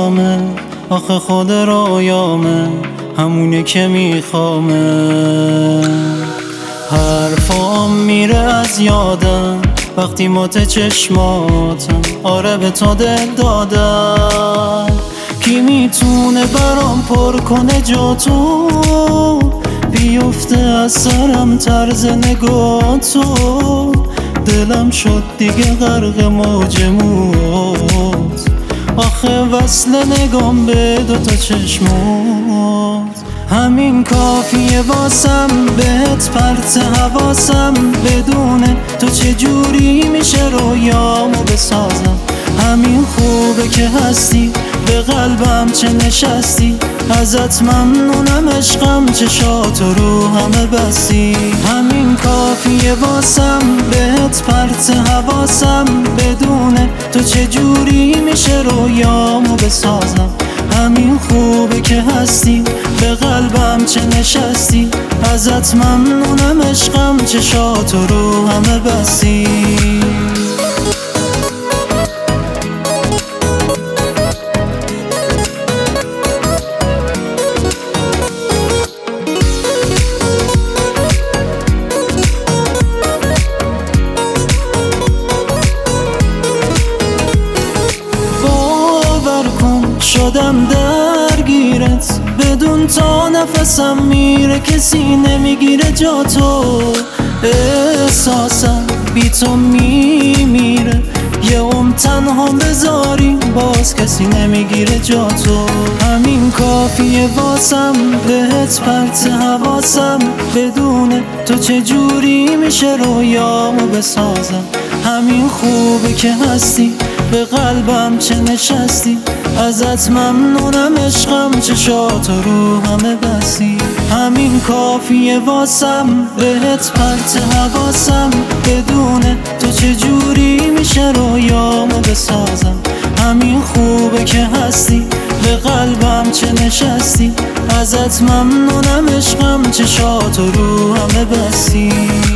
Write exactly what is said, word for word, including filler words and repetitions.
رویامه، آخه خود رویامه همونه که میخوامه. حرفام میره از یادم وقتی مات چشماتم، آره به تو دل دادم. کی میتونه برام پر کنه جا تو، بیفته از سرم طرز نگاه تو. دلم شد دیگه غرق موج موت، آخه وصل نگام به دوتا چشمات. همین کافیه واسم بهت پرت حواسم، بدونه تو چجوری میشه رویامو بسازم. همین خوبه که هستی به قلبم چه نشستی، ازت ممنونم عشقم چشات رو همه بستی. همین کافیه واسم بهت پرت حواسم، بدونه تو چجوری میشه رویامو بسازم. همین خوبه که هستی به قلبم چه نشستی، ازت ممنونم عشقم چشات رو همه بستی. شدم درگیرت بدون تا نفسم میره، کسی نمیگیره جا تو. احساسم بی تو میمیره، یه عمر تنها بذاری باز کسی نمیگیره جا تو. همین کافیه واسم بهت پرت حواسم، بدونه تو چجوری میشه رویامو بسازم. همین خوبه که هستی به قلبم چه نشستی، ازت ممنونم عشقم چشات رو همه بستی. همین کافیه واسم بهت پرت حواسم، بدونه تو چجوری میشه رویامو بسازم. همین خوبه که هستی به قلبم چه نشستی، ازت ممنونم عشقم چشات رو همه بستی.